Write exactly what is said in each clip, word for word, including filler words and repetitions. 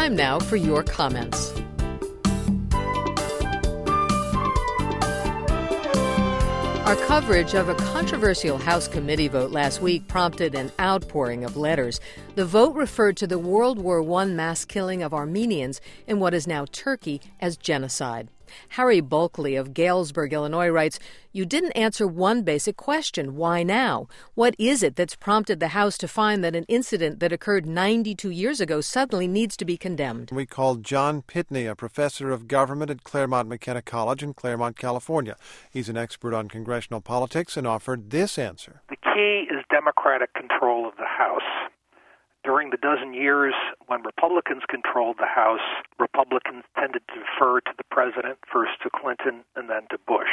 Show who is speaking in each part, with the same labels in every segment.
Speaker 1: time now for your comments. Our coverage of a controversial House committee vote last week prompted an outpouring of letters. The vote referred to the World War One mass killing of Armenians in what is now Turkey as genocide. Harry Bulkley of Galesburg, Illinois writes, "You didn't answer one basic question. Why now? What is it that's prompted the House to find that an incident that occurred ninety-two years ago suddenly needs to be condemned?"
Speaker 2: We called John Pitney, a professor of government at Claremont McKenna College in Claremont, California. He's an expert on congressional politics and offered this answer.
Speaker 3: The key is Democratic control of the House. During the dozen years when Republicans controlled the House, Republicans tended to defer to the president, first to Clinton and then to Bush.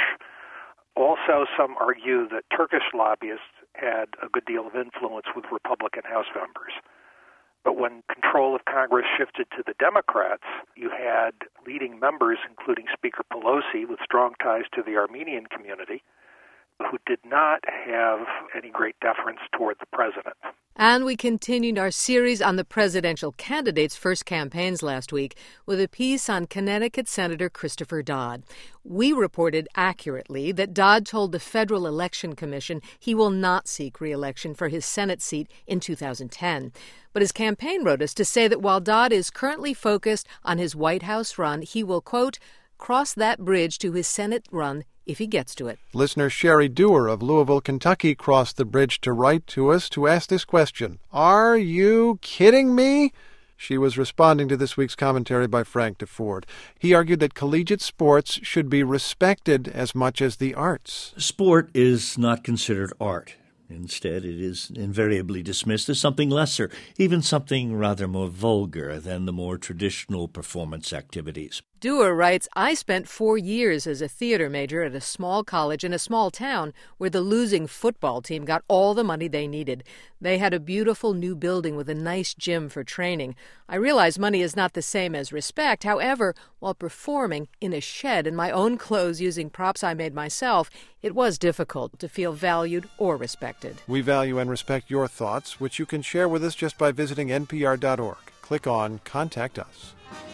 Speaker 3: Also, some argue that Turkish lobbyists had a good deal of influence with Republican House members. But when control of Congress shifted to the Democrats, you had leading members, including Speaker Pelosi, with strong ties to the Armenian community, who did not have any great deference toward the president.
Speaker 1: And we continued our series on the presidential candidates' first campaigns last week with a piece on Connecticut Senator Christopher Dodd. We reported accurately that Dodd told the Federal Election Commission he will not seek re-election for his Senate seat in two thousand ten. But his campaign wrote us to say that while Dodd is currently focused on his White House run, he will, quote, cross that bridge to his Senate run if he gets to it.
Speaker 2: Listener Sherry Dewar of Louisville, Kentucky crossed the bridge to write to us to ask this question. Are you kidding me? She was responding to this week's commentary by Frank DeFord. He argued that collegiate sports should be respected as much as the arts.
Speaker 4: Sport is not considered art. Instead, it is invariably dismissed as something lesser, even something rather more vulgar than the more traditional performance activities.
Speaker 1: Dewar writes, I spent four years as a theater major at a small college in a small town where the losing football team got all the money they needed. They had a beautiful new building with a nice gym for training. I realize money is not the same as respect. However, while performing in a shed in my own clothes using props I made myself, it was difficult to feel valued or respected.
Speaker 2: We value and respect your thoughts, which you can share with us just by visiting N P R dot org. Click on Contact Us.